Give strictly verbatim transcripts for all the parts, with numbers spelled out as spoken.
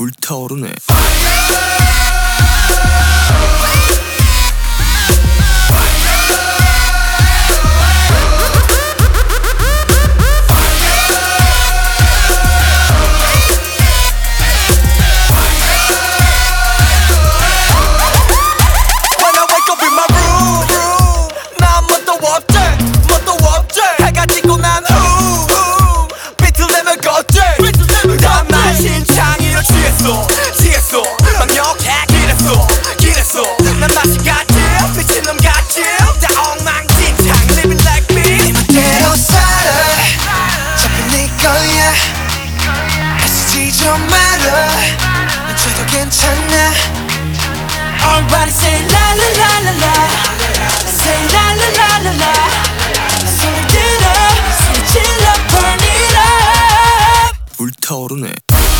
불타오르네. 취했어 완벽해 길했어 길했어 난 맛이 같지 미친놈 같지 다 엉망진창 living like me 네 멋대로 살아 자꾸 네 거야 애쓰지 좀 말아 넌 죄도 괜찮아 Everybody say la la la la la say la la la la la 소리 들어 소리 질러 burn it up 불타오르네.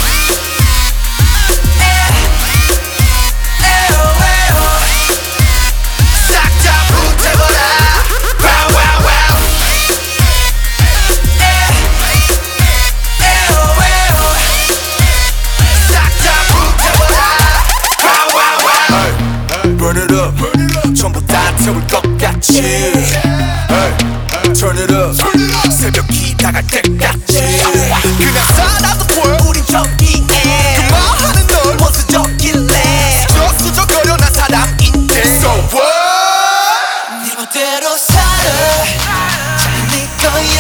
Burn it up, 전부 다 태울 것 같이 hey, Turn it up, 새벽이 다갈 때까지 그냥 살아도 볼 우린 저기에 그만하는 널 원수적일래 수저수저거려 난 사람인데 So what? 네 멋대로 살아 잘 네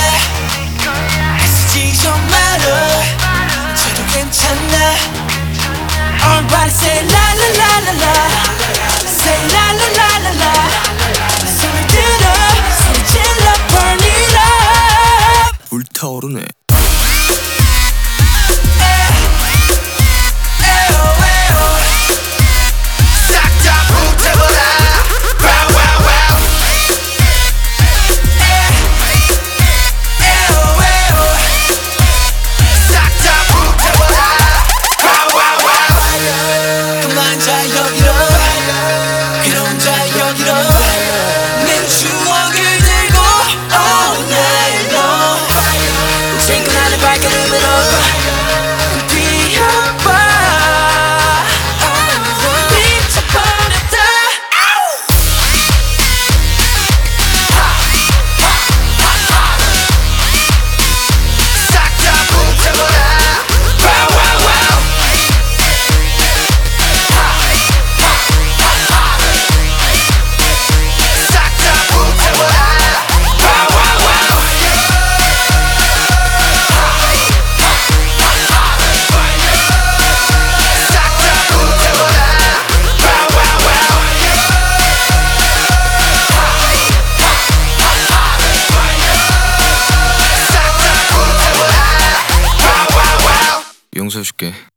거야 애쓰지 좀 말아 죄도 괜찮아 Everybody say la la la la la Say la la la la la 소리 들어 소리 질러 burn it up 불타오르네. 용서해줄게.